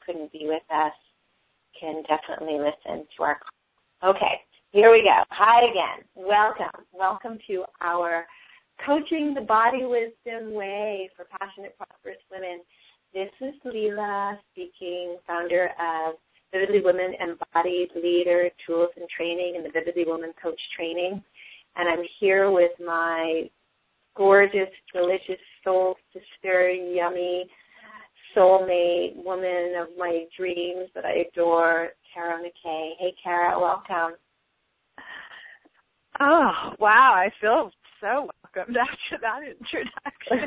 couldn't be with us can definitely listen to our call. Okay, here we go. Hi again. Welcome. Welcome to our Coaching the Body Wisdom Way for Passionate, Prosperous Women. This is Leela speaking, founder of Vividly Women Embodied Leader Tools and Training and the Vividly Woman Coach Training. And I'm here with my gorgeous, delicious soul sister, yummy, soulmate, woman of my dreams that I adore, Kara McKay. Hey, Kara, welcome. Oh, wow. I feel so welcomed after that introduction.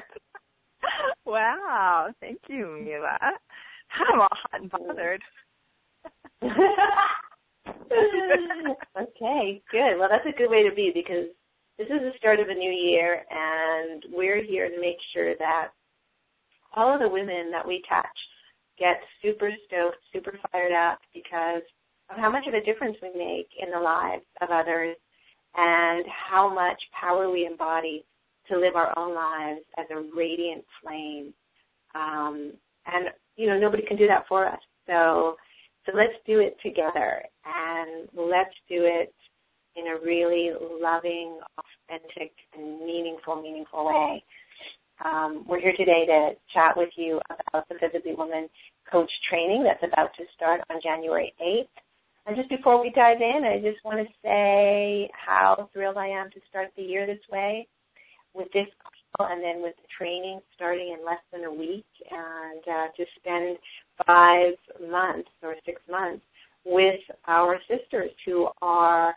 Wow. Thank you, Mila. I'm all hot and bothered. Okay, good. Well, that's a good way to be because this is the start of a new year, and we're here to make sure that all of the women that we touch get super stoked, super fired up because of how much of a difference we make in the lives of others and how much power we embody to live our own lives as a radiant flame. And, you know, nobody can do that for us. So let's do it together, and let's do it in a really loving, authentic, and meaningful way. We're here today to chat with you about the Vividly Woman Coach Training that's about to start on January 8th. And just before we dive in, I just want to say how thrilled I am to start the year this way with this call and then with the training starting in less than a week, and to spend 5 months or 6 months with our sisters who are,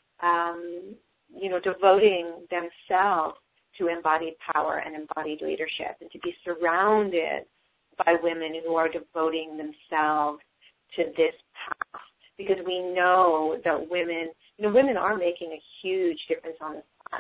devoting themselves to embodied power and embodied leadership, and to be surrounded by women who are devoting themselves to this path. Because we know that women are making a huge difference on this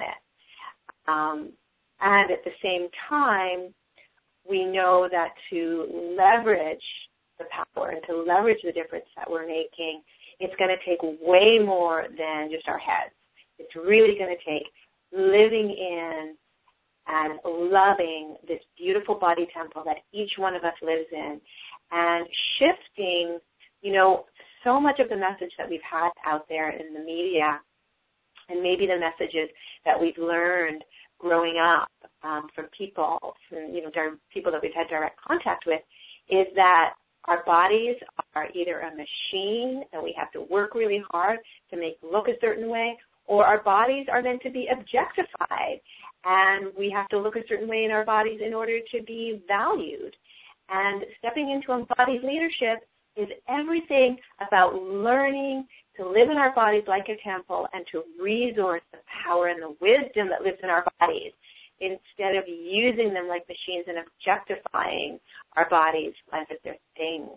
planet. And at the same time, we know that to leverage the power and to leverage the difference that we're making, it's going to take way more than just our heads. It's really going to take living in and loving this beautiful body temple that each one of us lives in, and shifting, so much of the message that we've had out there in the media, and maybe the messages that we've learned growing up from people, people that we've had direct contact with, is that our bodies are either a machine and we have to work really hard to make it look a certain way, or our bodies are meant to be objectified and we have to look a certain way in our bodies in order to be valued. And stepping into embodied leadership is everything about learning to live in our bodies like a temple and to resource the power and the wisdom that lives in our bodies instead of using them like machines and objectifying our bodies as if they're things.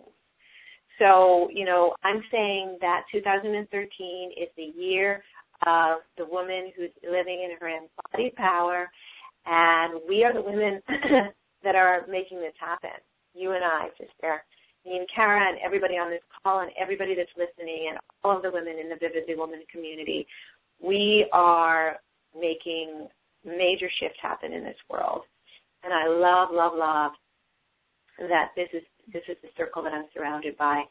So, I'm saying that 2013 is the year of the woman who's living in her embodied power, and we are the women that are making this happen. You and I, sister. Me and Kara and everybody on this call and everybody that's listening and all of the women in the Vividly Woman community, we are making major shifts happen in this world. And I love that this is the circle that I'm surrounded by.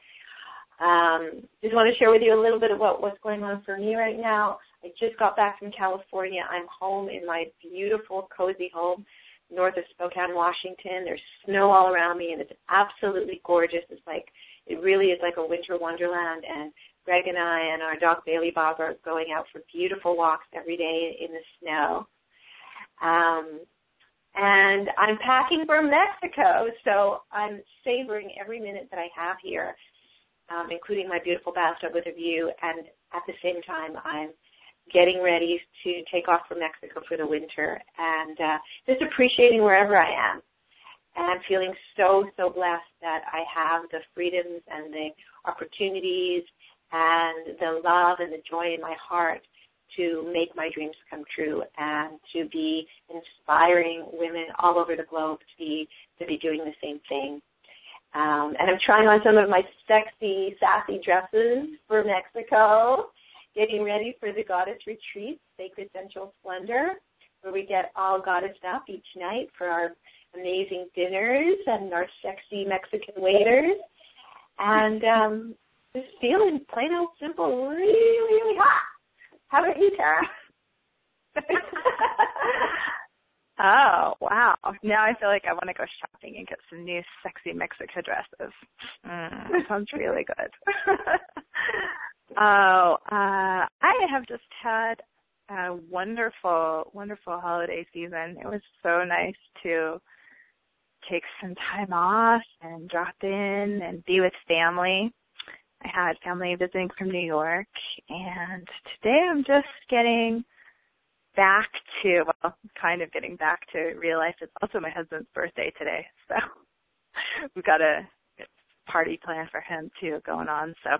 Just want to share with you a little bit about what's going on for me right now. I just got back from California. I'm home in my beautiful, cozy home north of Spokane, Washington. There's snow all around me, and it's absolutely gorgeous. It really is like a winter wonderland. And Greg and I and our dog Bailey Bob are going out for beautiful walks every day in the snow. And I'm packing for Mexico, so I'm savoring every minute that I have here, including my beautiful bathtub with a view. And at the same time, I'm getting ready to take off for Mexico for the winter, and just appreciating wherever I am. And I'm feeling so blessed that I have the freedoms and the opportunities and the love and the joy in my heart to make my dreams come true and to be inspiring women all over the globe to be doing the same thing. And I'm trying on some of my sexy, sassy dresses for Mexico, getting ready for the Goddess Retreat, Sacred Sensual Splendor, where we get all goddessed up each night for our amazing dinners and our sexy Mexican waiters. and just feeling plain old simple, really, really hot. How about you, Tara? Oh, wow. Now I feel like I want to go shopping and get some new sexy Mexico dresses. Sounds really good. I have just had a wonderful, wonderful holiday season. It was so nice to take some time off and drop in and be with family. I had family visiting from New York, and today I'm just getting back to real life. It's also my husband's birthday today, so we've got a party planned for him too going on. So,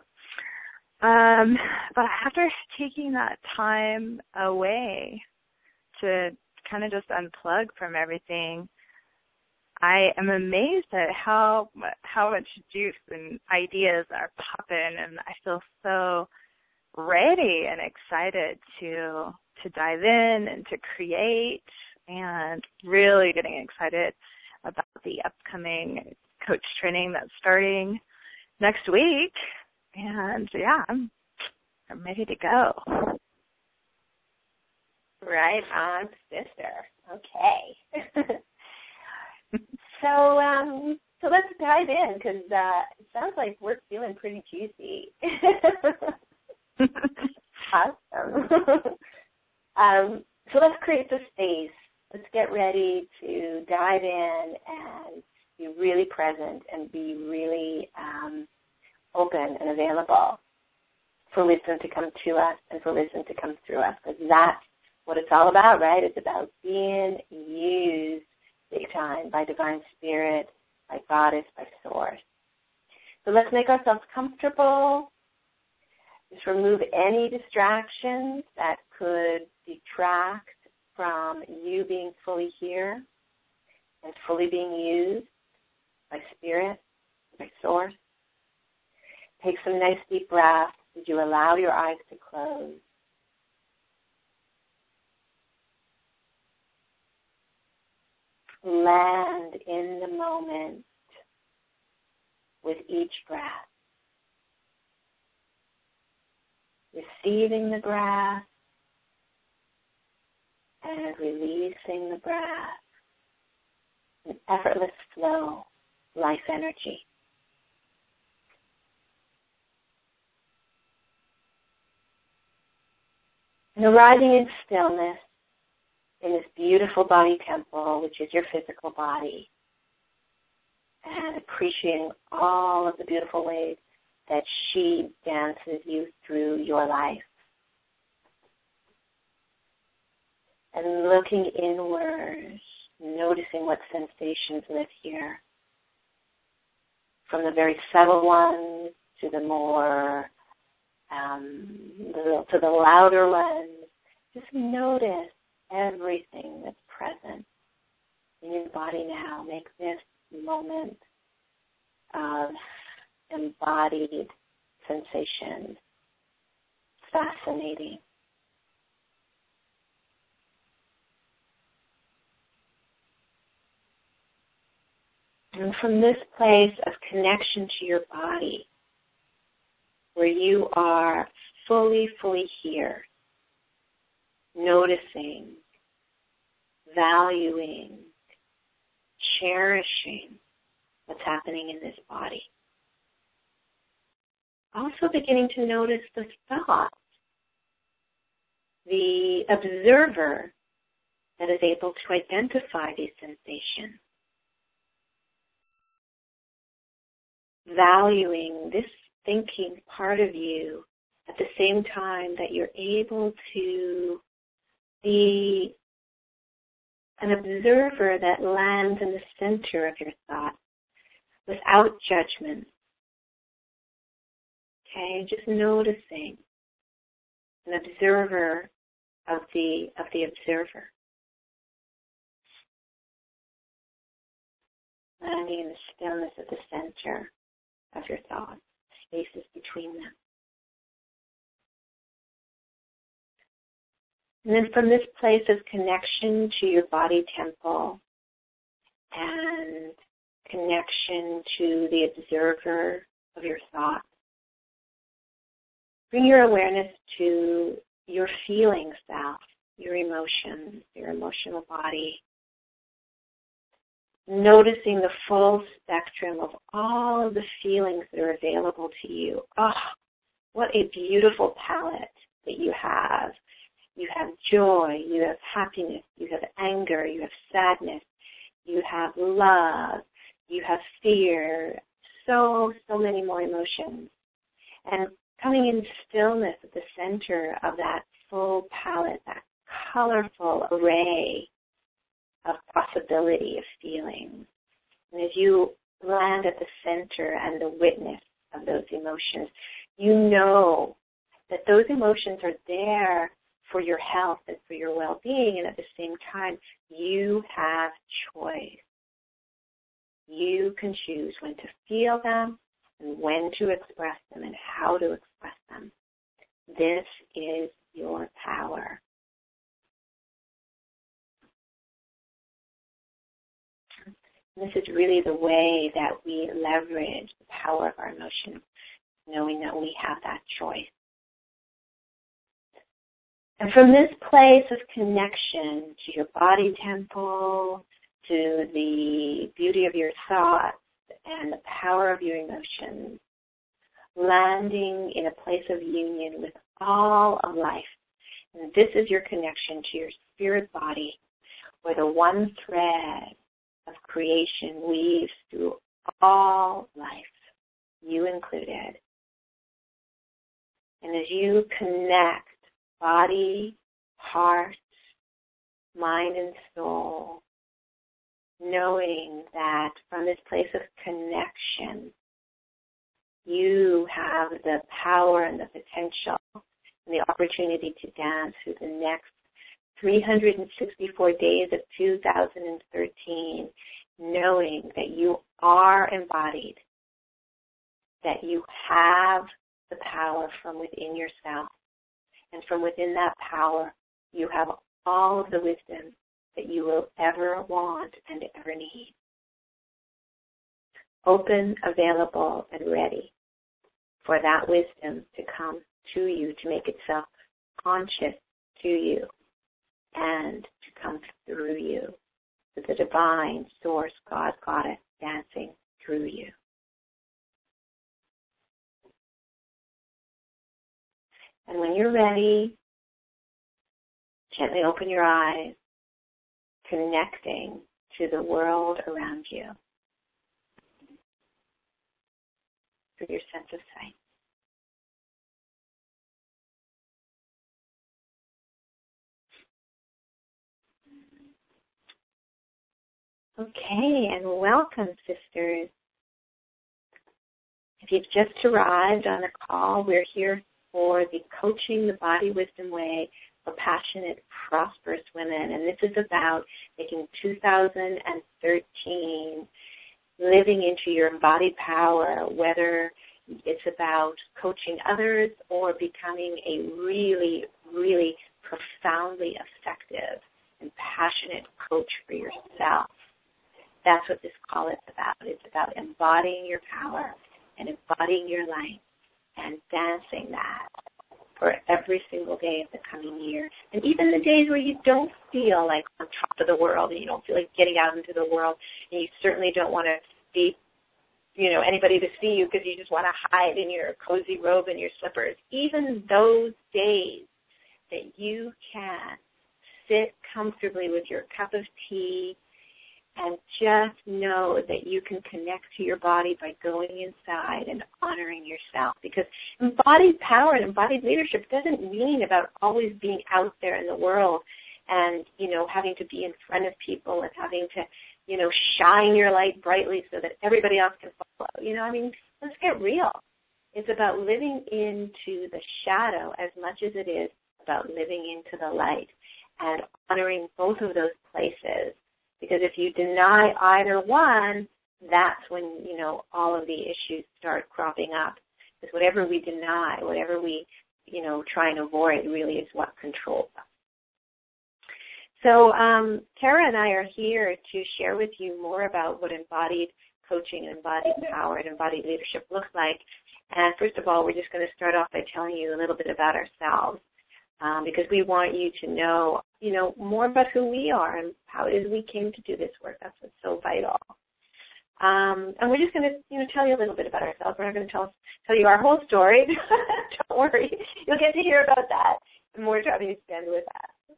but after taking that time away to kind of just unplug from everything, I am amazed at how much juice and ideas are popping, and I feel so ready and excited to dive in and to create, and really getting excited about the upcoming coach training that's starting next week. And yeah, I'm ready to go. Right on, sister. Okay. So let's dive in, because it sounds like we're feeling pretty juicy. Awesome. So let's create the space. Let's get ready to dive in and be really present and be really open and available for wisdom to come to us and for wisdom to come through us, because that's what it's all about, right? It's about being used big time by divine spirit, by goddess, by source. So let's make ourselves comfortable. Just remove any distractions that could detract from you being fully here and fully being used by spirit, by source. Take some nice deep breaths as you allow your eyes to close. Land in the moment with each breath. Receiving the breath and releasing the breath. An effortless flow, life energy. And arriving in stillness in this beautiful body temple, which is your physical body, and appreciating all of the beautiful ways that she dances you through your life. And looking inwards, noticing what sensations live here, from the very subtle ones to the more, to the louder ones. Just notice everything that's present in your body now. Make this moment of embodied sensations fascinating. And from this place of connection to your body, where you are fully here, noticing, valuing, cherishing what's happening in this body. Also beginning to notice the thought, the observer that is able to identify these sensations. Valuing this thinking part of you at the same time that you're able to be an observer that lands in the center of your thought without judgment. Okay, just noticing, an observer of the observer. Landing in the stillness at the center of your thoughts, spaces between them. And then from this place of connection to your body temple and connection to the observer of your thoughts. Bring your awareness to your feeling self, your emotions, your emotional body. Noticing the full spectrum of all of the feelings that are available to you. Oh, what a beautiful palette that you have. You have joy, you have happiness, you have anger, you have sadness, you have love, you have fear, so many more emotions. And coming in stillness at the center of that full palette, that colorful array of possibility of feelings. And as you land at the center and the witness of those emotions, you know that those emotions are there for your health and for your well-being, and at the same time, you have choice. You can choose when to feel them and when to express them and how to express them. This is your power. This is really the way that we leverage the power of our emotions, knowing that we have that choice. And from this place of connection to your body temple, to the beauty of your thoughts and the power of your emotions, landing in a place of union with all of life. And this is your connection to your spirit body, where the one thread of creation weaves through all life, you included. And as you connect body, heart, mind, and soul, knowing that from this place of connection, you have the power and the potential and the opportunity to dance through the next 364 days of 2013, knowing that you are embodied, that you have the power from within yourself. And from within that power, you have all of the wisdom that you will ever want and ever need. Open, available, and ready for that wisdom to come to you, to make itself conscious to you, and to come through you, to the divine source, God, Goddess, dancing through you. And when you're ready, gently open your eyes, connecting to the world around you through your sense of sight. Okay, and welcome, sisters. If you've just arrived on the call, we're here for the Coaching the Body Wisdom Way for Passionate, Prosperous Women. And this is about making 2013 living into your embodied power, whether it's about coaching others or becoming a really, really profoundly effective and passionate coach for yourself. That's what this call is about. It's about embodying your power and embodying your light and dancing that for every single day of the coming year. And even the days where you don't feel like on top of the world and you don't feel like getting out into the world, and you certainly don't want to be, anybody to see you because you just want to hide in your cozy robe and your slippers. Even those days that you can sit comfortably with your cup of tea and just know that you can connect to your body by going inside and honoring yourself. Because embodied power and embodied leadership doesn't mean about always being out there in the world and, having to be in front of people and having to, shine your light brightly so that everybody else can follow. Let's get real. It's about living into the shadow as much as it is about living into the light and honoring both of those places. Because if you deny either one, that's when, all of the issues start cropping up. Because whatever we deny, whatever we, try and avoid really is what controls us. So Tara and I are here to share with you more about what embodied coaching and embodied power and embodied leadership looks like. And first of all, we're just going to start off by telling you a little bit about ourselves, because we want you to know, more about who we are and how it is we came to do this work. That's what's so vital. And we're just going to, tell you a little bit about ourselves. We're not going to tell you our whole story. Don't worry. You'll get to hear about that. The more time you spend with us.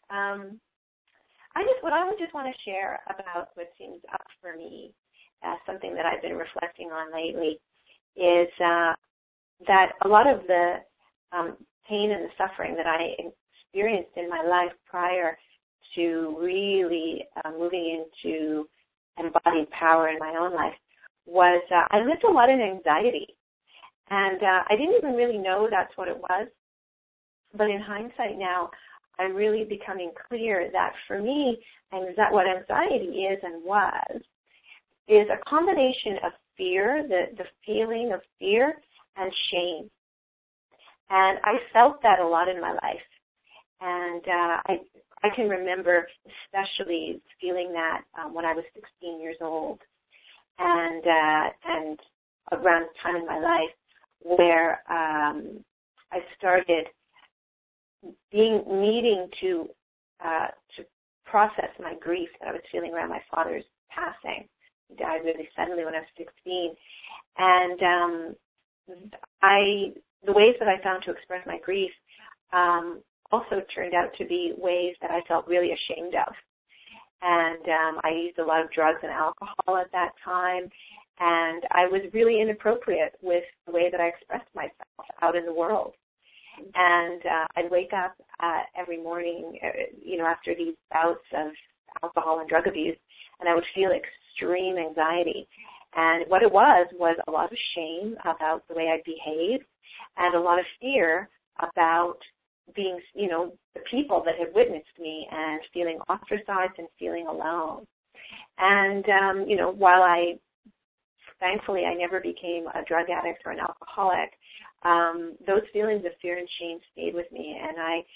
What I just want to share about what seems up for me, something that I've been reflecting on lately, is that a lot of the pain and the suffering that I experienced in my life prior to really moving into embodied power in my own life was I lived a lot in anxiety. And I didn't even really know that's what it was. But in hindsight now, I'm really becoming clear that for me, what anxiety is and is a combination of fear, the feeling of fear, and shame. And I felt that a lot in my life. And I can remember especially feeling that when I was 16 years old, and around the time in my life where I started needing to process my grief that I was feeling around my father's passing. He died really suddenly when I was 16, and the ways that I found to express my grief also turned out to be ways that I felt really ashamed of. And I used a lot of drugs and alcohol at that time, and I was really inappropriate with the way that I expressed myself out in the world. And I'd wake up every morning, after these bouts of alcohol and drug abuse, and I would feel extreme anxiety. And what it was a lot of shame about the way I behaved, and a lot of fear about being, the people that had witnessed me, and feeling ostracized and feeling alone. And, while thankfully I never became a drug addict or an alcoholic, those feelings of fear and shame stayed with me, and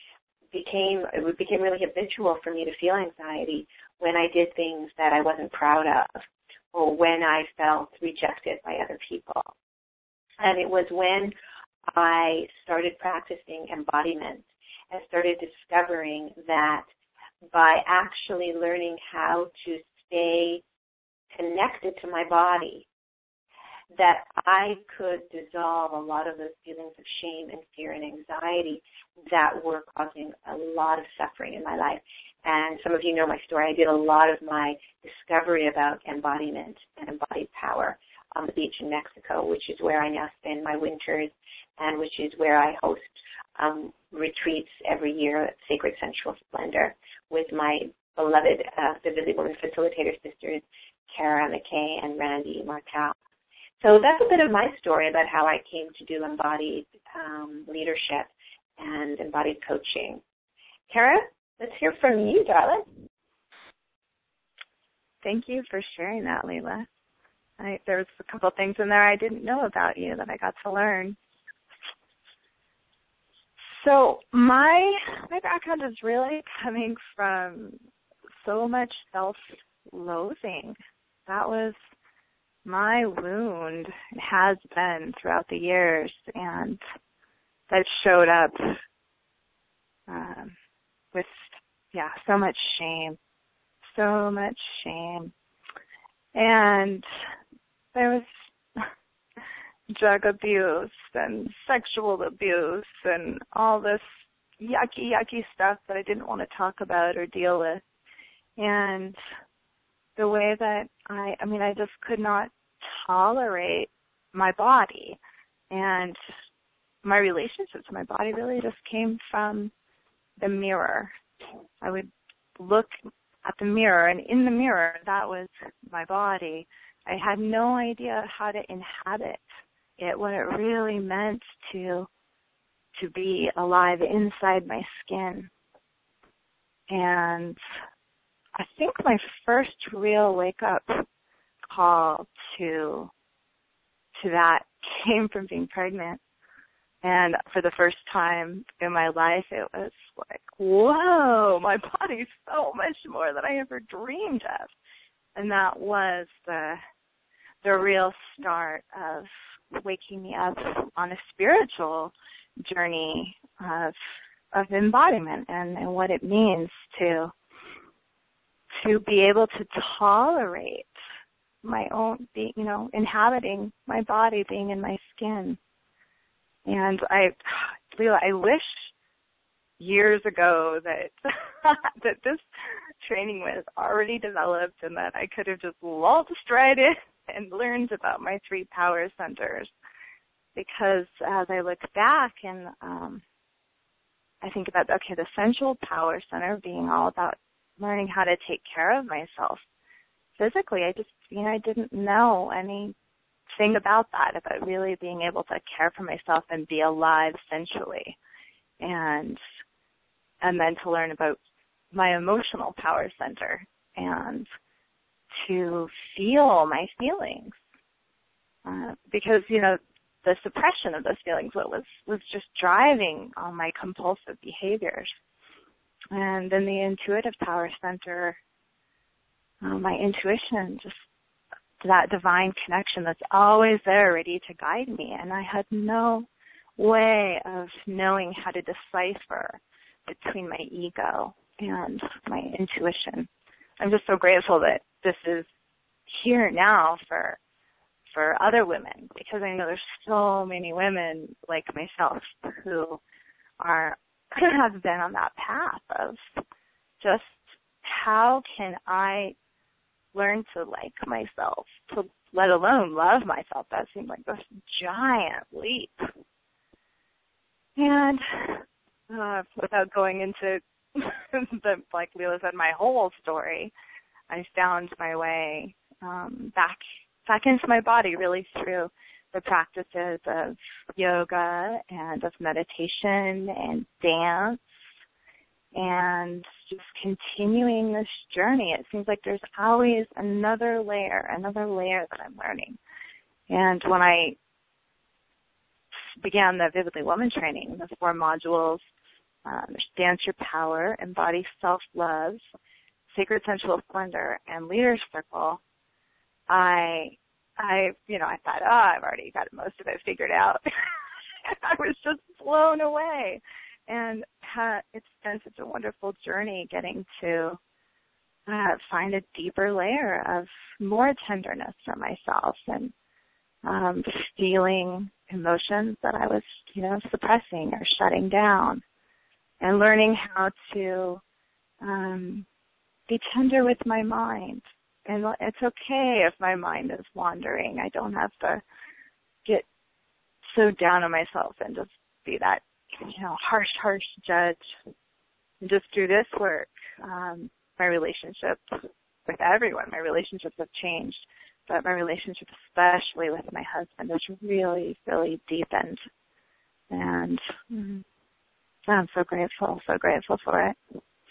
it became really habitual for me to feel anxiety when I did things that I wasn't proud of, or when I felt rejected by other people. And it was when I started practicing embodiment and started discovering that by actually learning how to stay connected to my body, that I could dissolve a lot of those feelings of shame and fear and anxiety that were causing a lot of suffering in my life. And some of you know my story. I did a lot of my discovery about embodiment and embodied power on the beach in Mexico, which is where I now spend my winters, and which is where I host retreats every year at Sacred Sensual Splendor with my beloved Vividly Woman Facilitator sisters, Kara McKay and Randy Martel. So that's a bit of my story about how I came to do embodied leadership and embodied coaching. Kara, let's hear from you, darling. Thank you for sharing that, Leila. There was a couple things in there I didn't know about you that I got to learn. So my background is really coming from so much self-loathing. That was my wound. It has been throughout the years, and that showed up with, so much shame. And there was drug abuse and sexual abuse and all this yucky stuff that I didn't want to talk about or deal with. And the way that I just could not tolerate my body, and my relationship to my body really just came from the mirror. I would look at the mirror, and in the mirror, that was my body. I had no idea how to inhabit it, what it really meant to be alive inside my skin. And I think my first real wake-up call to that came from being pregnant. And for the first time in my life, it was like, whoa, my body's so much more than I ever dreamed of. And that was the the real start of waking me up on a spiritual journey of embodiment and what it means to be able to tolerate my own, inhabiting my body, being in my skin. And Leela, I wish years ago that that this training was already developed and that I could have just waltzed right in and learned about my 3 power centers. Because as I look back and I think about, the central power center being all about learning how to take care of myself physically. I just, I didn't know anything about that, about really being able to care for myself and be alive sensually. And then to learn about my emotional power center and to feel my feelings. Because, the suppression of those feelings was just driving all my compulsive behaviors. And then the intuitive power center, my intuition, just that divine connection that's always there ready to guide me. And I had no way of knowing how to decipher between my ego and my intuition. I'm just so grateful that this is here now for other women, because I know there's so many women like myself who have been on that path of just how can I learn to like myself, to let alone love myself. That seemed like this giant leap. And without going into like Leela said, my whole story, I found my way back into my body really through the practices of yoga and of meditation and dance and just continuing this journey. It seems like there's always another layer that I'm learning. And when I began the Vividly Woman training, the 4 modules, there's Dance Your Power, Embody Self-Love, Sacred Sensual Splendor, and Leader's Circle, I thought, I've already got most of it figured out. I was just blown away. And it's been such a wonderful journey getting to find a deeper layer of more tenderness for myself and feeling emotions that I was, suppressing or shutting down, and learning how to be tender with my mind. And it's okay if my mind is wandering. I don't have to get so down on myself and just be that, harsh judge. And just through this work, my relationship with everyone, my relationships have changed, but my relationship, especially with my husband, has really, really deepened. And I'm so grateful for it.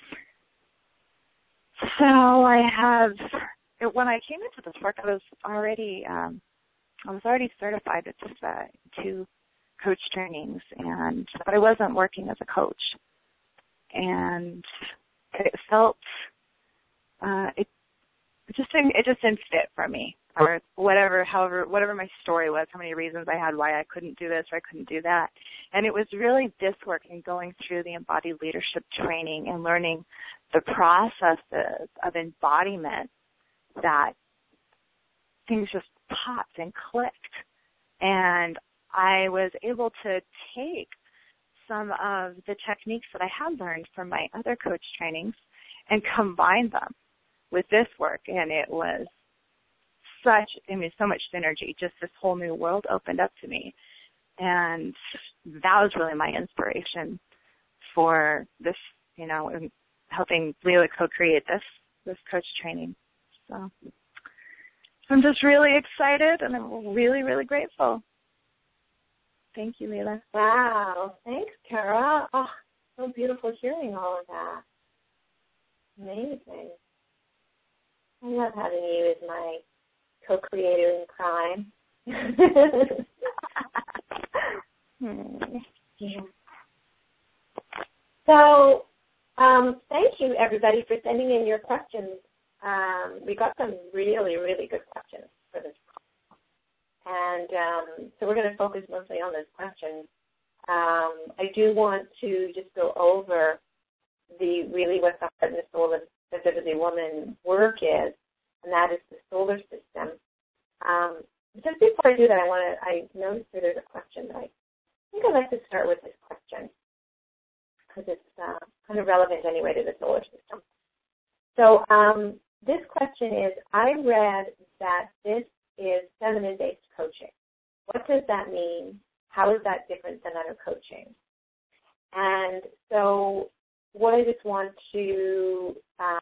So when I came into this work, I was already certified with 2 coach trainings, but I wasn't working as a coach, and it felt it just didn't fit for me, or whatever my story was, how many reasons I had why I couldn't do this or I couldn't do that. And it was really this work and going through the embodied leadership training and learning the processes of embodiment that things just popped and clicked. And I was able to take some of the techniques that I had learned from my other coach trainings and combine them with this work. And it was so much synergy. Just this whole new world opened up to me. And that was really my inspiration for this, helping Leela co-create this coach training. So I'm just really excited, and I'm really, really grateful. Thank you, Leela. Wow. Thanks, Kara. Oh, so beautiful hearing all of that. Amazing. I love having you as my co-creator in crime. Yeah. So, thank you, everybody, for sending in your questions. We got some really, really good questions for this And so we're going to focus mostly on those questions. I do want to just go over really what the heart and the soul of the Vividly Woman work is, and that is the solar system. Just before I do that, I noticed that there's a question that I think I'd like to start with this question because it's kind of relevant anyway to the solar system. So this question is, I read that this is feminine-based coaching. What does that mean? How is that different than other coaching? And so what I just want to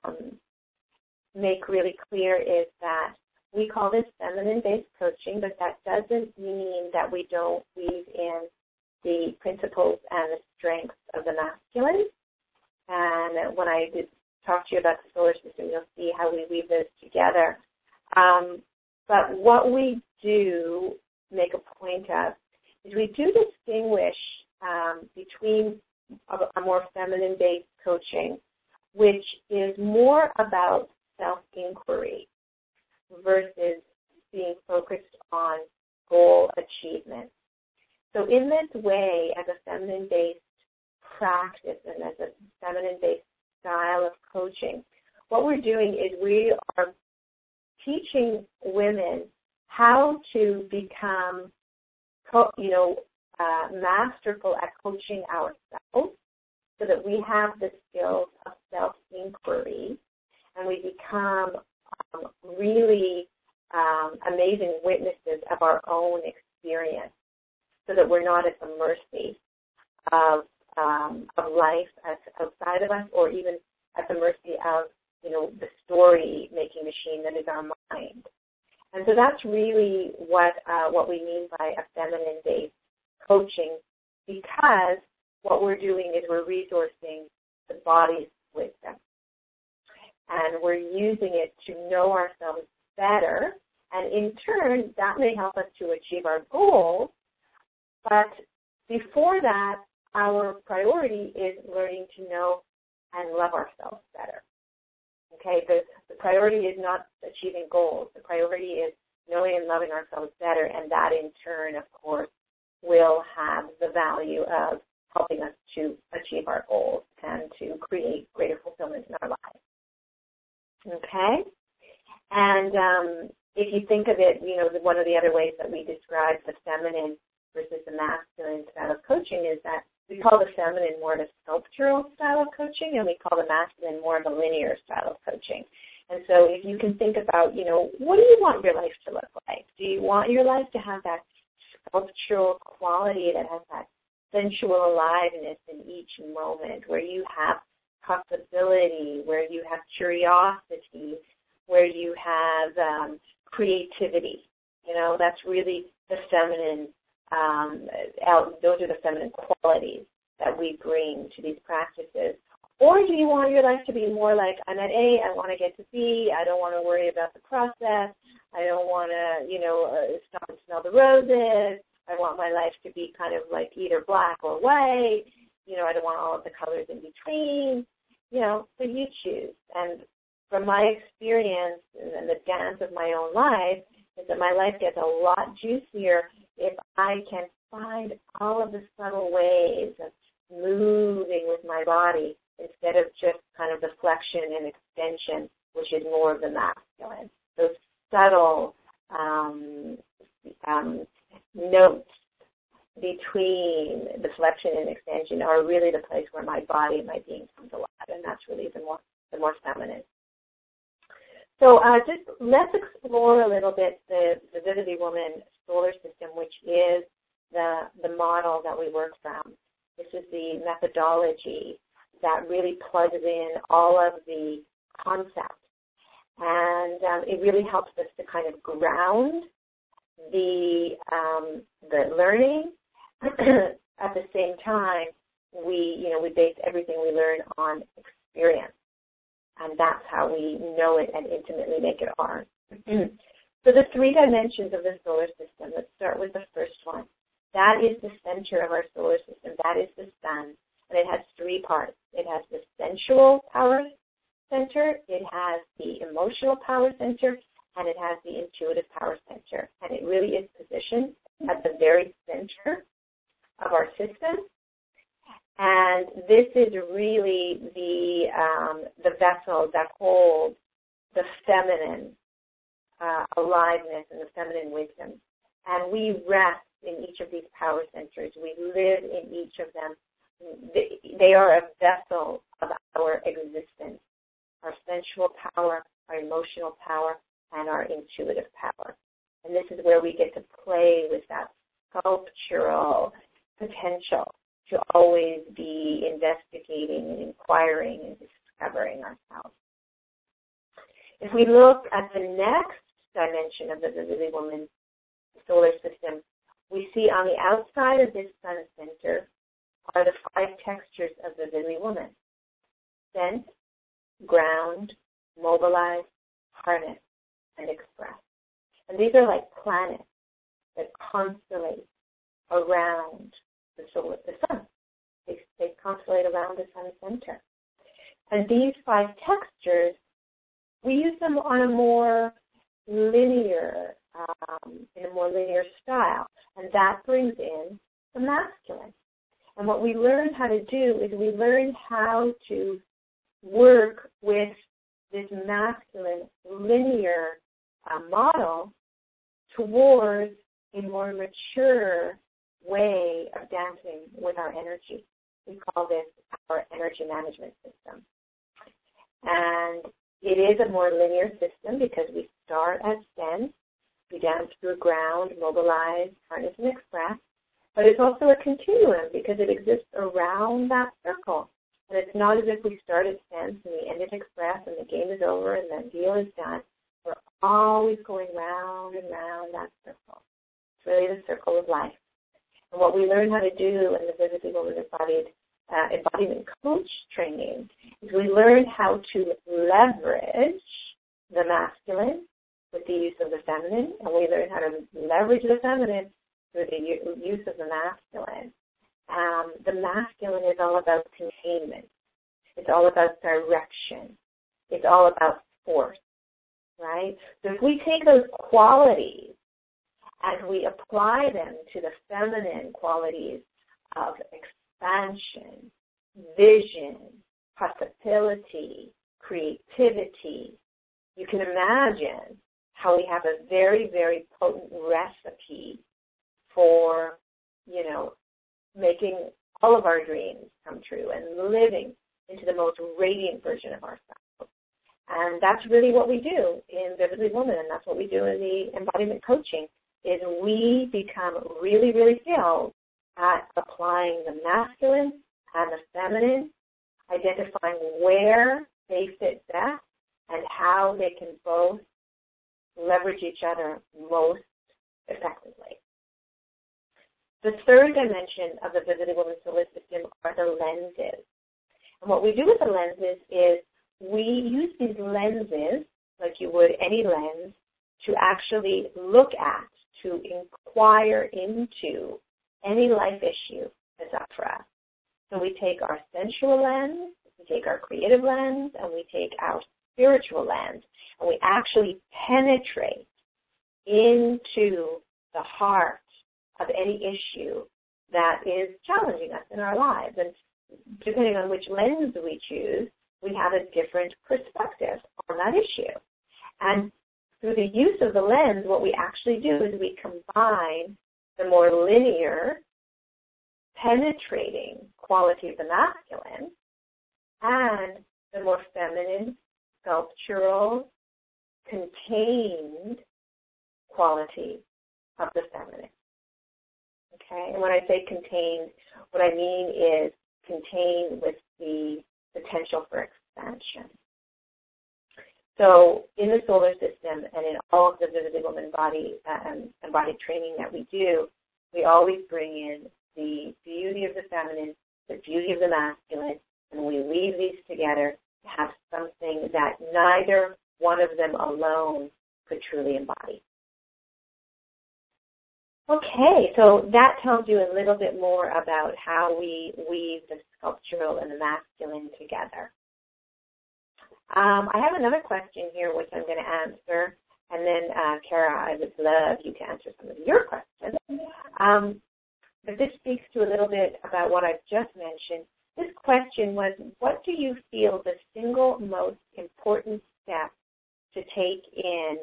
make really clear is that we call this feminine-based coaching, but that doesn't mean that we don't weave in the principles and the strengths of the masculine. And when I talk to you about the solar system, you'll see how we weave those together. But what we do make a point of is we do distinguish between a more feminine-based coaching, which is more about self-inquiry versus being focused on goal achievement. So in this way, as a feminine-based practice and as a feminine-based style of coaching, what we're doing is we are teaching women how to become, masterful at coaching ourselves so that we have the skills of self-inquiry and we become really amazing witnesses of our own experience so that we're not at the mercy of life outside of us or even at the mercy of, the story-making machine that is our mind. And so that's really what we mean by a feminine-based coaching, because what we're doing is we're resourcing the body's wisdom. And we're using it to know ourselves better. And in turn, that may help us to achieve our goals. But before that, our priority is learning to know and love ourselves better. Okay, the priority is not achieving goals. The priority is knowing and loving ourselves better, and that in turn, of course, will have the value of helping us to achieve our goals and to create greater fulfillment in our lives. Okay? And if you think of it, one of the other ways that we describe the feminine versus the masculine style of coaching is that we call the feminine more of a sculptural style of coaching, and we call the masculine more of a linear style of coaching. And so if you can think about, what do you want your life to look like? Do you want your life to have that sculptural quality that has that sensual aliveness in each moment, where you have possibility, where you have curiosity, where you have creativity? That's really the feminine. Those are the feminine qualities that we bring to these practices. Or do you want your life to be more like, I'm at A, I want to get to B, I don't want to worry about the process, I don't want to, stop and smell the roses, I want my life to be kind of like either black or white, I don't want all of the colors in between, so you choose. And from my experience and the dance of my own life, is that my life gets a lot juicier if I can find all of the subtle ways of moving with my body instead of just kind of the flexion and extension, which is more of the masculine. Those subtle notes between the flexion and extension are really the place where my body and my being comes alive, and that's really the more feminine. So just let's explore a little bit the Vividly Woman solar system, which is the model that we work from. This is the methodology that really plugs in all of the concepts. And it really helps us to kind of ground the learning. At the same time, we base everything we learn on experience. And that's how we know it and intimately make it ours. So the 3 dimensions of the solar system, let's start with the first one. That is the center of our solar system. That is the sun. And it has 3 parts. It has the sensual power center, it has the emotional power center, and it has the intuitive power center. And it really is positioned at the very center of our system. And this is really the vessel that holds the feminine aliveness and the feminine wisdom. And we rest in each of these power centers. We live in each of them. They are a vessel of our existence, our sensual power, our emotional power, and our intuitive power. And this is where we get to play with that sculptural potential to always be investigating and inquiring and discovering ourselves. If we look at the next dimension of the Vividly Woman solar system, we see on the outside of this sun center are the 5 textures of the Vividly Woman: sense, ground, mobilize, harness, and express. And these are like planets that constellate around the sun. They constellate around the sun center. And these 5 textures, we use them on a more linear, in a more linear style. And that brings in the masculine. And what we learn how to do is we learn how to work with this masculine linear model towards a more mature way of dancing with our energy. We call this our energy management system. And it is a more linear system because we start as sense, we dance through ground, mobilize, harness, and express. But it's also a continuum because it exists around that circle. And it's not as if we start at sense and we end at express and the game is over and the deal is done. We're always going round and round that circle. It's really the circle of life. And what we learn how to do in the Vividly Woman Embodiment Coach training is we learn how to leverage the masculine with the use of the feminine, and we learn how to leverage the feminine through the use of the masculine. The masculine is all about containment. It's all about direction. It's all about force, right? So if we take those qualities and we apply them to the feminine qualities of expansion, vision, possibility, creativity, you can imagine how we have a very, very potent recipe for, making all of our dreams come true and living into the most radiant version of ourselves. And that's really what we do in Vividly Woman, and that's what we do in the embodiment coaching, is we become really, really skilled at applying the masculine and the feminine, identifying where they fit best and how they can both leverage each other most effectively. The third dimension of the Vividly Woman solar system are the lenses. And what we do with the lenses is we use these lenses, like you would any lens, to actually look at, to inquire into any life issue that's up for us. So we take our sensual lens, we take our creative lens, and we take our spiritual lens, and we actually penetrate into the heart of any issue that is challenging us in our lives. And depending on which lens we choose, we have a different perspective on that issue. And through the use of the lens, what we actually do is we combine the more linear, penetrating quality of the masculine and the more feminine, sculptural, contained quality of the feminine. Okay? And when I say contained, what I mean is contained with the potential for expansion. So in the solar system and in all of the Vividly Woman embodied training that we do, we always bring in the beauty of the feminine, the beauty of the masculine, and we weave these together to have something that neither one of them alone could truly embody. Okay, so that tells you a little bit more about how we weave the sculptural and the masculine together. I have another question here which I'm going to answer, And then, Kara, I would love you to answer some of your questions. But this speaks to a little bit about what I've just mentioned. This question was, what do you feel the single most important step to take in,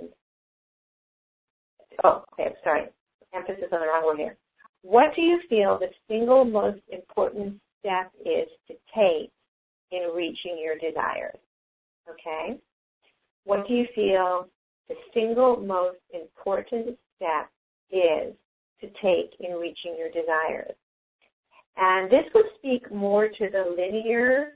emphasis on the wrong word here. What do you feel the single most important step is to take in reaching your desires? Okay? What do you feel the single most important step is to take in reaching your desires? And this would speak more to the linear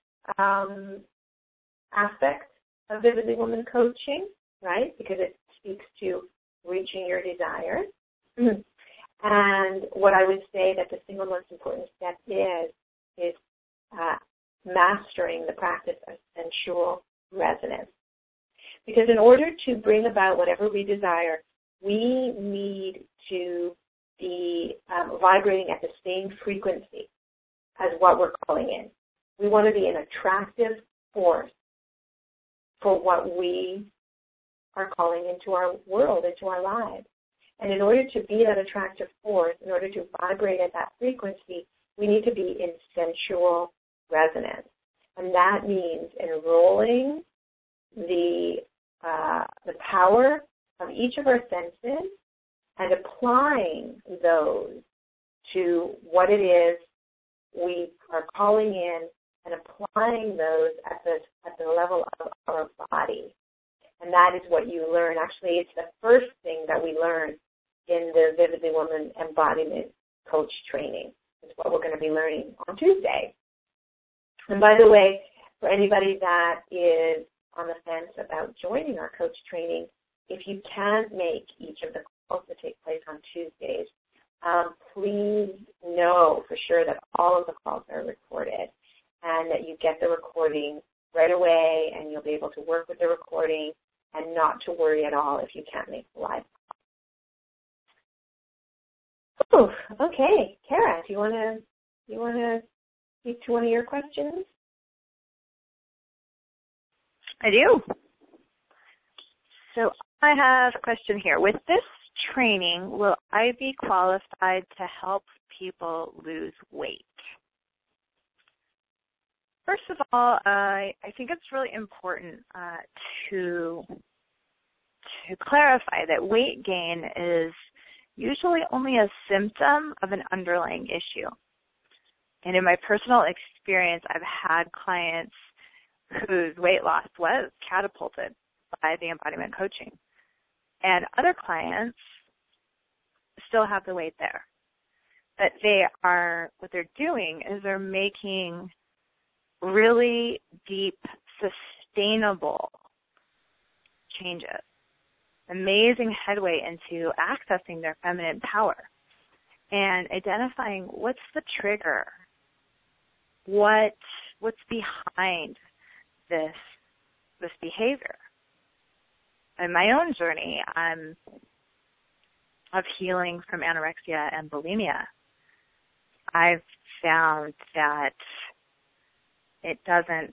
aspect of Vividly Woman coaching, right? Because it speaks to reaching your desires. And what I would say that the single most important step is mastering the practice of sensual resonance. Because in order to bring about whatever we desire, we need to be vibrating at the same frequency as what we're calling in. We want to be an attractive force for what we are calling into our world, into our lives. And in order to be that attractive force, in order to vibrate at that frequency, we need to be in sensual resonance. And that means enrolling the power of each of our senses and applying those to what it is we are calling in, and applying those at the level of our body. And that is what you learn. Actually, it's the first thing that we learn in the Vividly Woman Embodiment Coach training. It's what we're going to be learning on Tuesday. And by the way, for anybody that is on the fence about joining our coach training, if you can't make each of the calls that take place on Tuesdays, please know for sure that all of the calls are recorded and that you get the recording right away, and you'll be able to work with the recording and not to worry at all if you can't make the live call. Oh, okay. Kara, do you want to speak to one of your questions? I do. So I have a question here. With this training, will I be qualified to help people lose weight? First of all, I think it's really important to clarify that weight gain is usually only a symptom of an underlying issue. And in my personal experience, I've had clients whose weight loss was catapulted by the embodiment coaching. And other clients still have the weight there. But what they're doing is they're making really deep, sustainable changes, amazing headway into accessing their feminine power and identifying what's the trigger, what's behind this behavior. In my own journey of healing from anorexia and bulimia, I've found that it doesn't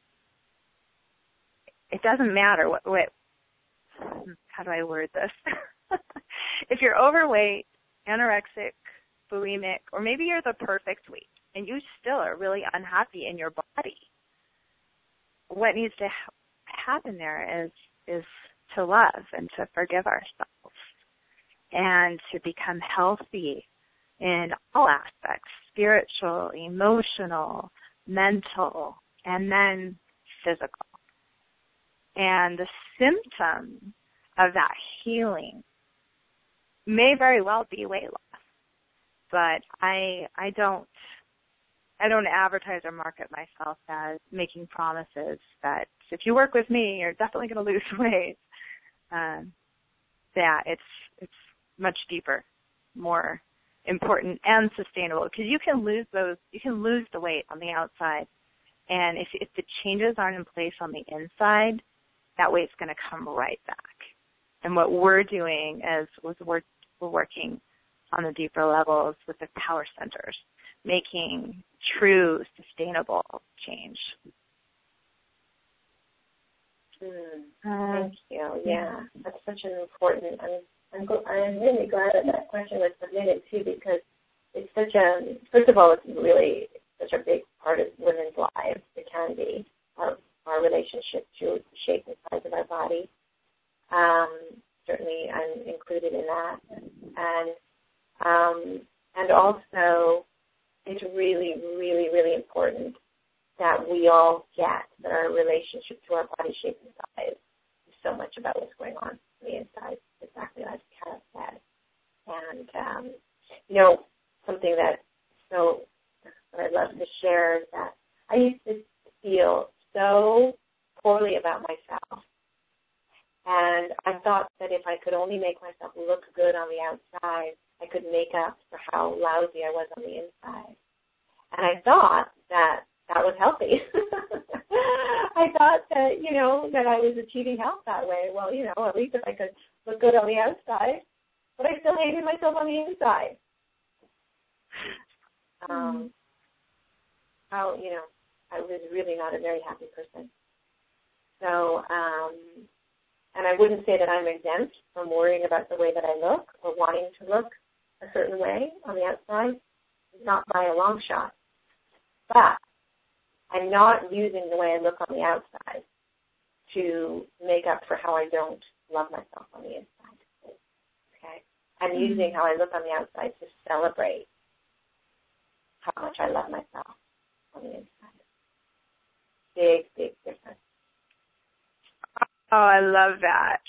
matter what how do I word this? If you're overweight, anorexic, bulimic, or maybe you're the perfect weight and you still are really unhappy in your body, what needs to happen there is to love and to forgive ourselves and to become healthy in all aspects, spiritual, emotional, mental, and then physical. And the symptom of that healing may very well be weight loss, but I don't advertise or market myself as making promises that if you work with me, you're definitely going to lose weight. That it's much deeper, more important and sustainable, because you can lose the weight on the outside, and if the changes aren't in place on the inside, that weight's going to come right back. And what we're doing is we're working on the deeper levels with the power centers, making true sustainable change. Thank you. Yeah, that's such an important. I'm really glad that question was submitted too, because it's such a. First of all, it's really such a big part of women's lives. It can be our relationship to the shape and size of our body. Certainly, I'm included in that, and also it's really, really, really important that we all get that our relationship to our body shape and size is so much about what's going on on the inside, exactly as Kara said. And, something that I'd love to share is that I used to feel so poorly about myself. And I thought that if I could only make myself look good on the outside, I could make up for how lousy I was on the inside. And I thought that was healthy. I thought that, that I was achieving health that way. Well, at least if I could look good on the outside, but I still hated myself on the inside. I was really not a very happy person. So, and I wouldn't say that I'm exempt from worrying about the way that I look or wanting to look a certain way on the outside, not by a long shot. But I'm not using the way I look on the outside to make up for how I don't love myself on the inside. Okay? I'm using how I look on the outside to celebrate how much I love myself on the inside. Big, big difference. Oh, I love that.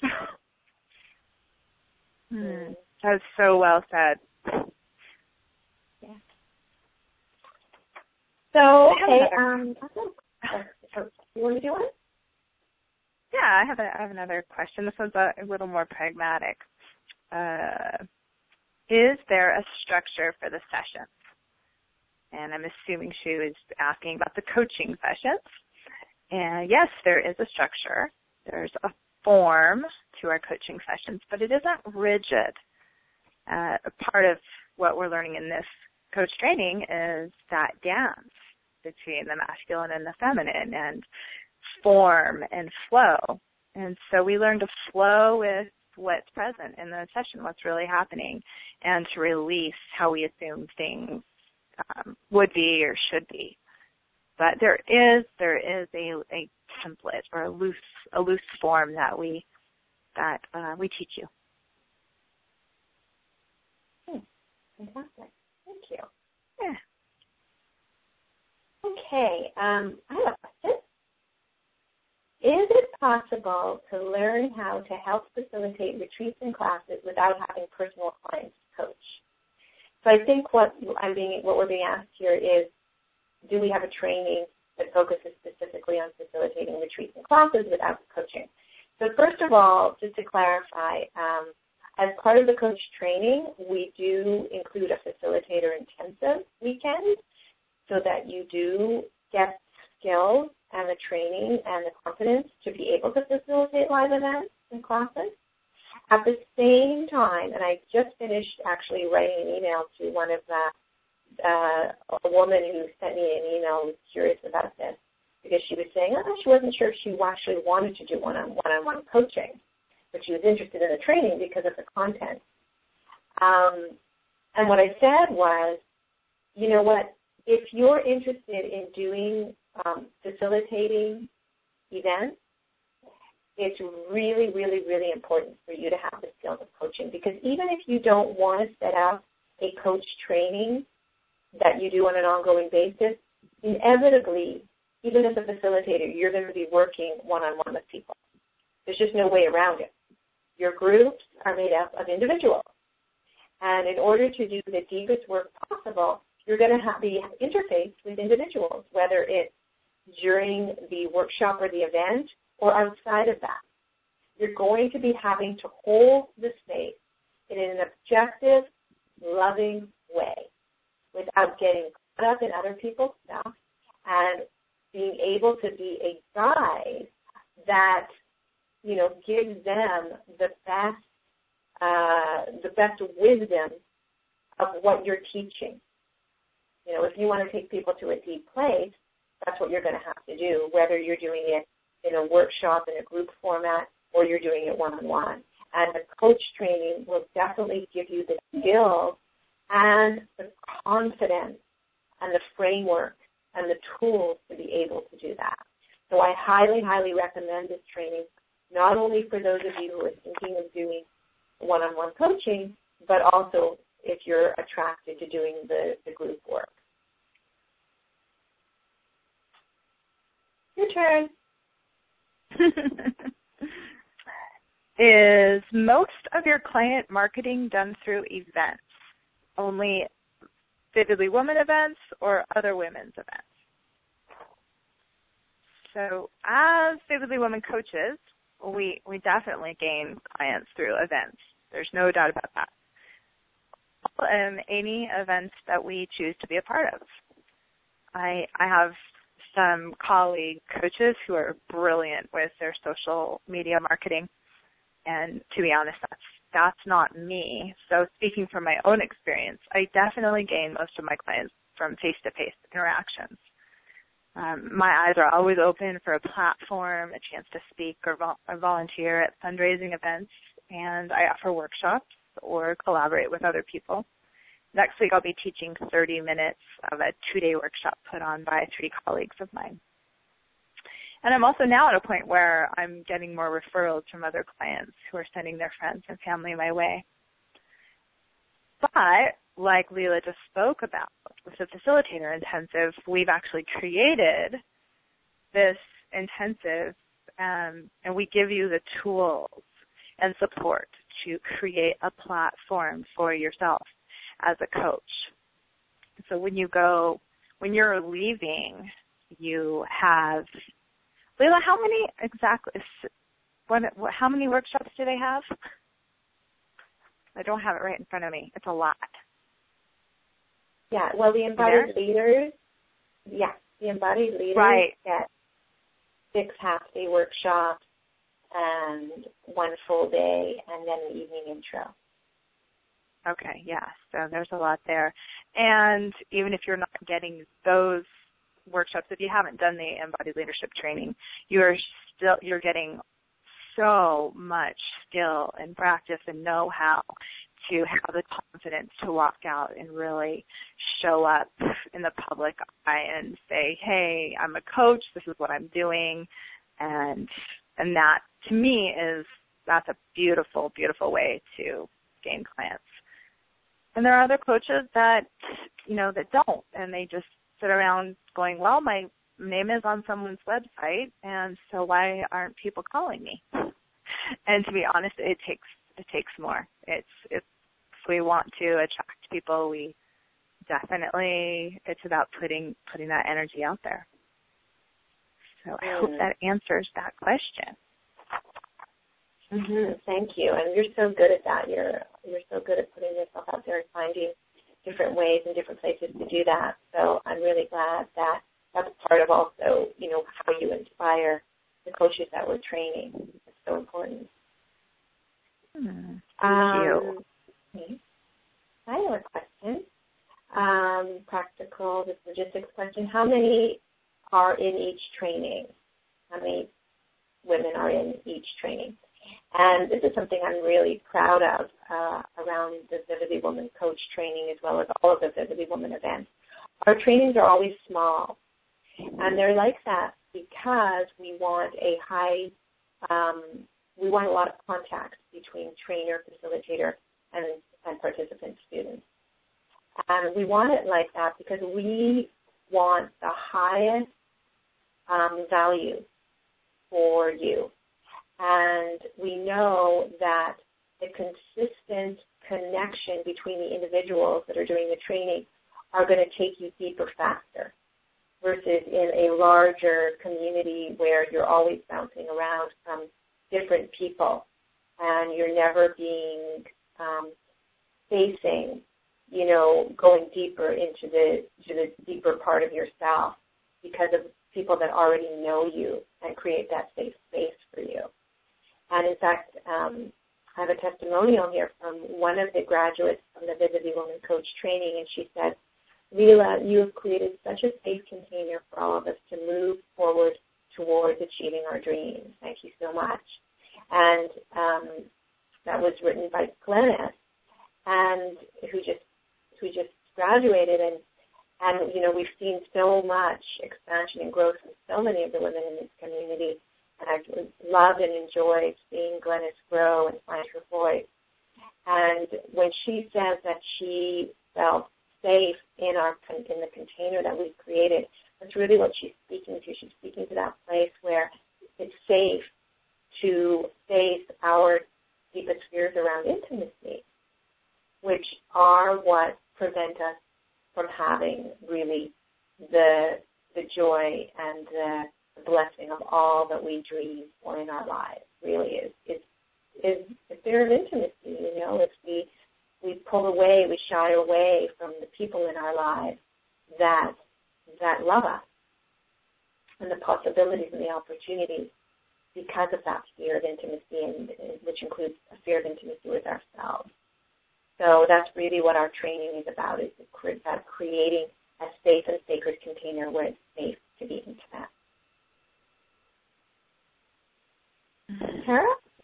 That's so well said. Yeah. So, you want to do one? Yeah, I have another question. This one's a little more pragmatic. Is there a structure for the sessions? And I'm assuming she was asking about the coaching sessions. And yes, there is a structure. There's a form to our coaching sessions, but it isn't rigid. Part of what we're learning in this coach training is that dance between the masculine and the feminine, and form and flow. And so we learn to flow with what's present in the session, what's really happening, and to release how we assume things would be or should be. But there is a template or a loose form that we teach you. Fantastic. Thank you. Yeah. Okay. I have a question. Is it possible to learn how to help facilitate retreats and classes without having personal clients to coach? So I think what we're being asked here is, do we have a training that focuses specifically on facilitating retreats and classes without coaching? So first of all, just to clarify, as part of the coach training, we do include a facilitator intensive weekend so that you do get skills and the training and the confidence to be able to facilitate live events and classes. At the same time, and I just finished actually writing an email to one of a woman who sent me an email who was curious about this, because she was saying, she wasn't sure if she actually wanted to do one-on-one coaching, but she was interested in the training because of the content. And what I said was, you know what, if you're interested in doing facilitating events, it's really, really, really important for you to have the skills of coaching, because even if you don't want to set up a coach training that you do on an ongoing basis, inevitably, even as a facilitator, you're going to be working one-on-one with people. There's just no way around it. Your groups are made up of individuals. And in order to do the deepest work possible, you're going to have to interface with individuals, whether it's during the workshop or the event or outside of that. You're going to be having to hold the space in an objective, loving way without getting caught up in other people's stuff, and being able to be a guide that, gives them the best wisdom of what you're teaching. If you want to take people to a deep place, that's what you're going to have to do, whether you're doing it in a workshop in a group format, or you're doing it one-on-one. And the coach training will definitely give you the skills and the confidence and the framework and the tools to be able to do that. So I highly, highly recommend this training, not only for those of you who are thinking of doing one-on-one coaching, but also if you're attracted to doing the group work. Your turn. Is most of your client marketing done through events? Only Vividly Woman events or other women's events? So as Vividly Woman coaches, we definitely gain clients through events. There's no doubt about that. Any events that we choose to be a part of. I have some colleague coaches who are brilliant with their social media marketing, and to be honest, that's not me. So speaking from my own experience, I definitely gain most of my clients from face-to-face interactions. My eyes are always open for a platform, a chance to speak or volunteer at fundraising events, and I offer workshops or collaborate with other people. Next week I'll be teaching 30 minutes of a 2-day workshop put on by 3 colleagues of mine. And I'm also now at a point where I'm getting more referrals from other clients who are sending their friends and family my way. But like Leela just spoke about with the Facilitator Intensive, we've actually created this intensive and we give you the tools and support to create a platform for yourself as a coach. So when you're leaving, you have, Leela, how many workshops do they have? I don't have it right in front of me. It's a lot. Yeah, well, the embodied leaders right. get 6 half-day workshops and 1 full day, and then the evening intro. Okay, yeah, so there's a lot there. And even if you're not getting those workshops, if you haven't done the embodied leadership training, you're getting so much skill and practice and know-how to have the confidence to walk out and really show up in the public eye and say, hey, I'm a coach, this is what I'm doing, and that to me that's a beautiful, beautiful way to gain clients. And there are other coaches that don't, and they just sit around going, well, my name is on someone's website, and so why aren't people calling me? And to be honest, it takes more. If we want to attract people, it's about putting that energy out there. So I hope that answers that question. Mm-hmm. Thank you. And you're so good at that. You're so good at putting yourself out there and finding different ways and different places to do that. So I'm really glad that that's part of also, how you inspire the coaches that we're training. It's so important. Thank you. Okay. I have a question. Practical, this logistics question. How many are in each training? How many women are in each training? And this is something I'm really proud of around the Vividly Woman Coach training as well as all of the Vividly Woman events. Our trainings are always small, and they're like that because we want we want a lot of contact between trainer, facilitator, and participant students. And we want it like that because we want the highest value for you. And we know that the consistent connection between the individuals that are doing the training are going to take you deeper faster versus in a larger community where you're always bouncing around from different people and you're never being facing, going deeper into the deeper part of yourself because of people that already know you and create that safe space for you. And in fact, I have a testimonial here from one of the graduates from the Vividly Woman Coach training, and she said, Leela, you have created such a safe container for all of us to move forward towards achieving our dreams. Thank you so much. And that was written by Glennis, and who just graduated, and you know, we've seen so much expansion and growth from so many of the women in this community, and I've loved and enjoyed seeing Glennis grow and find her voice. And when she says that she felt safe in the container that we've created, that's really what she's speaking to. She's speaking to that place where it's safe to face our deepest fears around intimacy, which are what prevent us from having really the joy and the blessing of all that we dream for in our lives. Really is the fear of intimacy. You know, if we pull away, we shy away from the people in our lives that love us, and the possibilities and the opportunities because of that fear of intimacy, and which includes a fear of intimacy with ourselves. So that's really what our training is about, is about creating a safe and sacred container where it's safe to be intimate. Tara?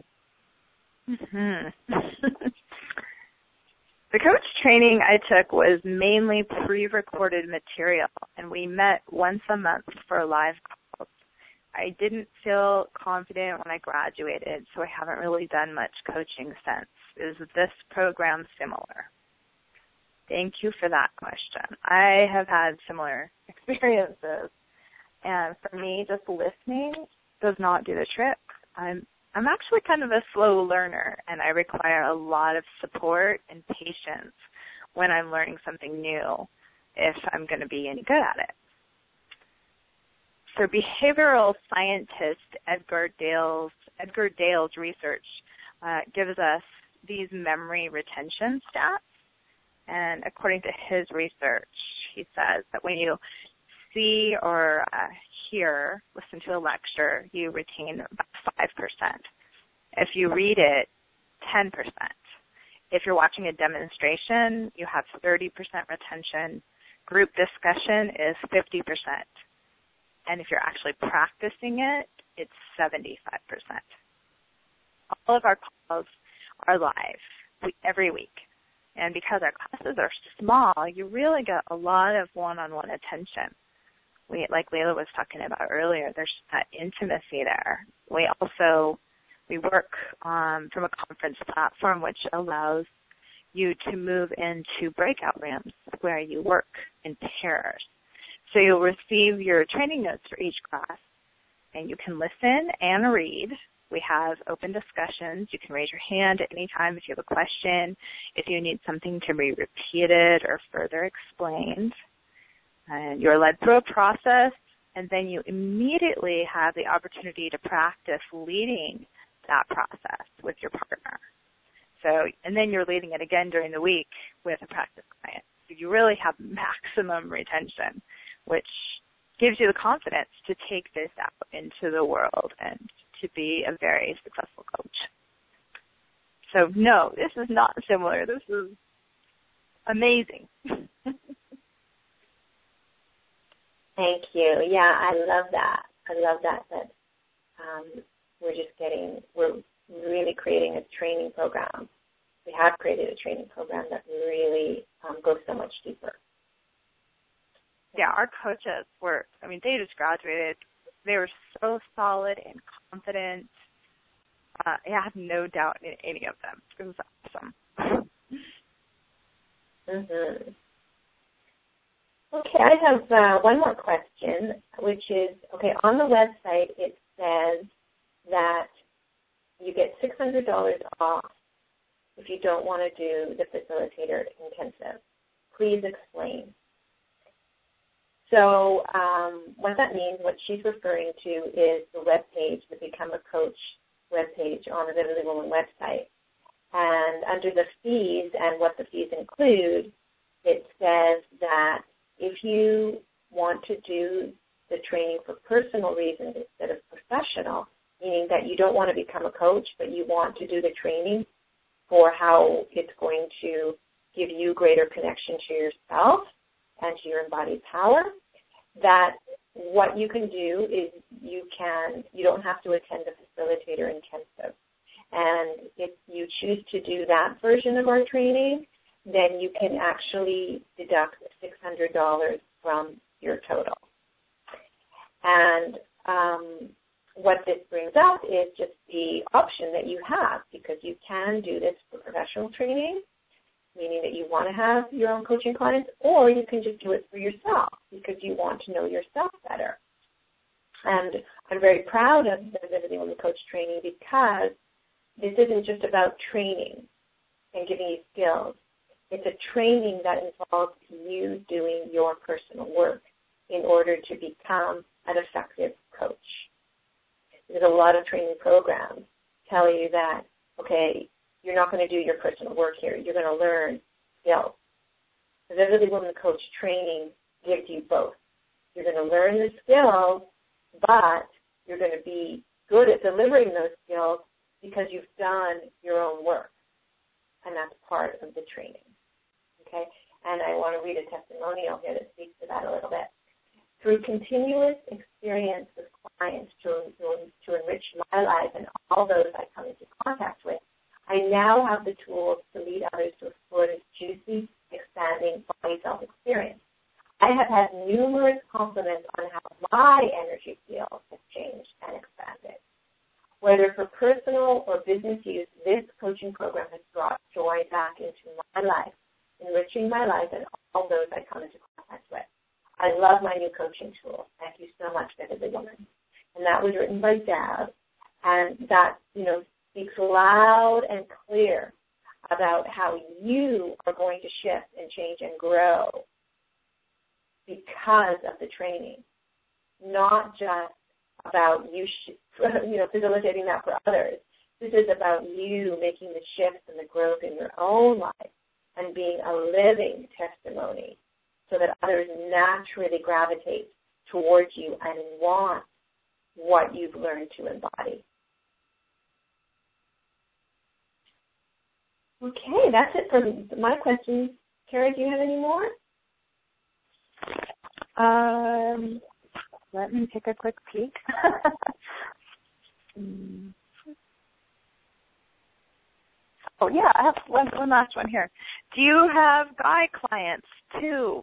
Mm-hmm. The coach training I took was mainly pre-recorded material, and we met once a month for live calls. I didn't feel confident when I graduated, so I haven't really done much coaching since. Is this program similar? Thank you for that question. I have had similar experiences, and for me, just listening does not do the trick. I'm actually kind of a slow learner, and I require a lot of support and patience when I'm learning something new if I'm going to be any good at it. So behavioral scientist Edgar Dale's research gives us these memory retention stats. And according to his research, he says that when you see or listen to a lecture, you retain about 5%. If you read it, 10%. If you're watching a demonstration, you have 30% retention. Group discussion is 50%. And if you're actually practicing it, it's 75%. All of our calls are live every week. And because our classes are small, you really get a lot of one-on-one attention. Like Layla was talking about earlier, there's that intimacy there. We work from a conference platform which allows you to move into breakout rooms where you work in pairs. So you'll receive your training notes for each class, and you can listen and read. We have open discussions. You can raise your hand at any time if you have a question, if you need something to be repeated or further explained. And you're led through a process, and then you immediately have the opportunity to practice leading that process with your partner. So, and then you're leading it again during the week with a practice client. So you really have maximum retention, which gives you the confidence to take this out into the world and to be a very successful coach. So no, this is not similar. This is amazing. Thank you. Yeah, I love that. We're really creating a training program. We have created a training program that really goes so much deeper. Yeah, our coaches they just graduated. They were so solid and confident. I have no doubt in any of them. It was awesome. Mm-hmm. Okay, I have one more question, which is, on the website it says that you get $600 off if you don't want to do the facilitator intensive. Please explain. So what that means, what she's referring to is the webpage, the Become a Coach webpage on the Vividly Woman website. And under the fees and what the fees include, it says that if you want to do the training for personal reasons instead of professional, meaning that you don't want to become a coach, but you want to do the training for how it's going to give you greater connection to yourself and to your embodied power, that what you can do is you don't have to attend the facilitator intensive. And if you choose to do that version of our training, then you can actually deduct $600 from your total. And what this brings up is just the option that you have, because you can do this for professional training, meaning that you want to have your own coaching clients, or you can just do it for yourself because you want to know yourself better. And I'm very proud of the Visiting Woman Coach training because this isn't just about training and giving you skills. It's a training that involves you doing your personal work in order to become an effective coach. There's a lot of training programs tell you that, okay, you're not going to do your personal work here. You're going to learn skills. The Visiting Woman Coach training gives you both. You're going to learn the skills, but you're going to be good at delivering those skills because you've done your own work. And that's part of the training. Okay? And I want to read a testimonial here that speaks to that a little bit. Through continuous experience with clients to enrich my life and all those I come into contact with, I now have the tools to lead others to explore this juicy, expanding body self-experience. I have had numerous compliments on how my energy field has changed and expanded. Whether for personal or business use, this coaching program has brought joy back into my life, enriching my life and all those I come into contact with. I love my new coaching tool. Thank you so much, Visiting Woman. And that was written by Deb, and that, speaks loud and clear about how you are going to shift and change and grow because of the training, not just about you, facilitating that for others. This is about you making the shifts and the growth in your own life and being a living testimony so that others naturally gravitate towards you and want what you've learned to embody. Okay, that's it for my questions. Kara, do you have any more? Let me take a quick peek. Oh, yeah, I have one last one here. Do you have guy clients, too?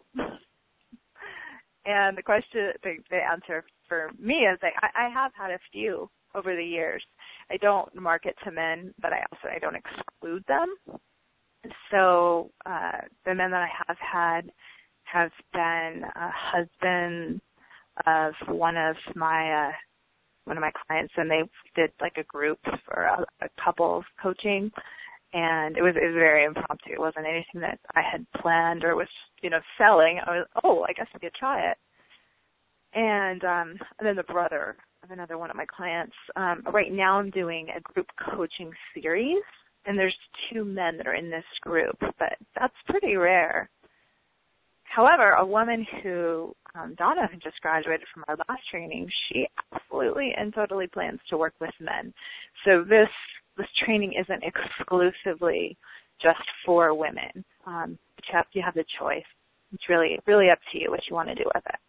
And the answer for me is I have had a few over the years. I don't market to men, but I don't exclude them. So the men that I have had have been a husband of one of my clients, and they did like a group for a couples coaching, and it was very impromptu. It wasn't anything that I had planned or was selling. I guess I could try it. And then the brother of another one of my clients. Right now I'm doing a group coaching series, and there's 2 men that are in this group, but that's pretty rare. However, a woman who, Donna, who just graduated from our last training, she absolutely and totally plans to work with men. So this training isn't exclusively just for women. But you have the choice. It's really, really up to you what you want to do with it.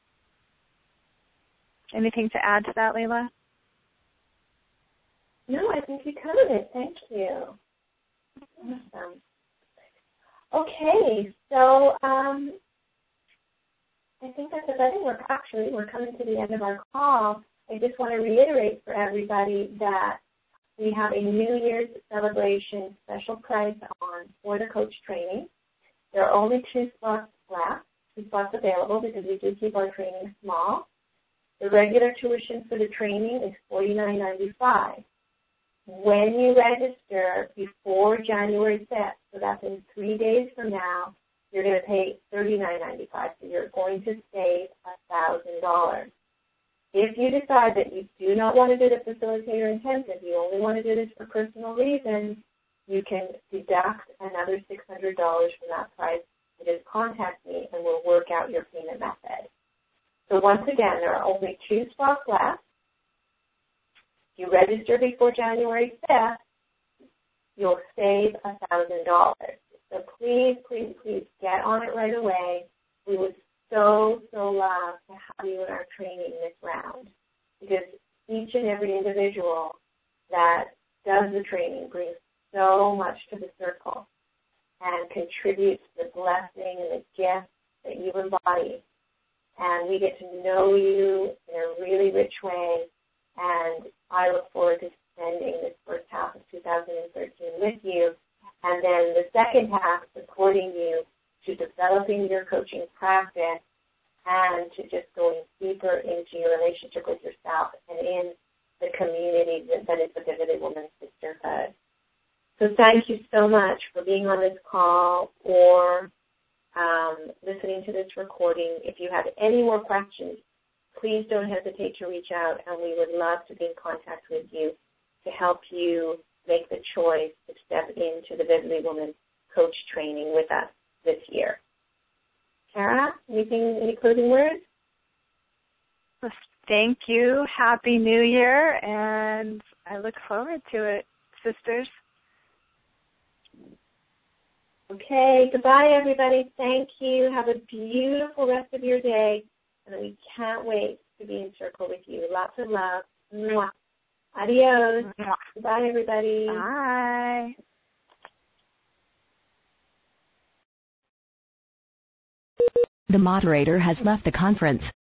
Anything to add to that, Layla? No, I think you covered it. Thank you. Awesome. Okay, so I think that's about it. We're coming to the end of our call. I just want to reiterate for everybody that we have a New Year's celebration special price on for the coach training. There are only 2 spots left, 2 spots available because we do keep our training small. The regular tuition for the training is $49.95. When you register before January 5th, so that's in 3 days from now, you're going to pay $39.95. So you're going to save $1,000. If you decide that you do not want to do the facilitator intensive, you only want to do this for personal reasons, you can deduct another $600 from that price. Just contact me and we'll work out your payment method. So once again, there are only 2 spots left. If you register before January 5th, you'll save $1,000. So please, please, please get on it right away. We would so love to have you in our training this round. because each and every individual that does the training brings so much to the circle and contributes the blessing and the gift that you embody. And we get to know you in a really rich way, and I look forward to spending this first half of 2013 with you, and then the second half supporting you to developing your coaching practice and to just going deeper into your relationship with yourself and in the community that is the Vividly Woman Sisterhood. So thank you so much for being on this call or listening to this recording. If you have any more questions, please don't hesitate to reach out, and we would love to be in contact with you to help you make the choice to step into the Vividly Woman Coach training with us this year. Tara, any closing words? Thank you. Happy New Year, and I look forward to it, sisters. Okay, goodbye, everybody. Thank you. Have a beautiful rest of your day, and we can't wait to be in circle with you. Lots of love. Mwah. Adios. Mwah. Goodbye, everybody. Bye. The moderator has left the conference.